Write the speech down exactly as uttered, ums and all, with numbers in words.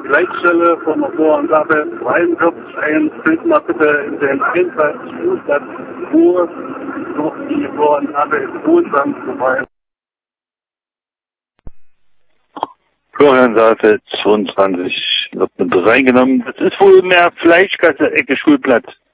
Leitstelle von der Vorangabe dreiundvierzig eins. Bild mal bitte in den einunddreißig Fußplatz, wo noch die Vorangabe ist Wohlstand vorbei. Florian Saalfeld, zweiundzwanzig, wird mit reingenommen. Das ist wohl mehr Fleischgasse, Ecke Schulplatz.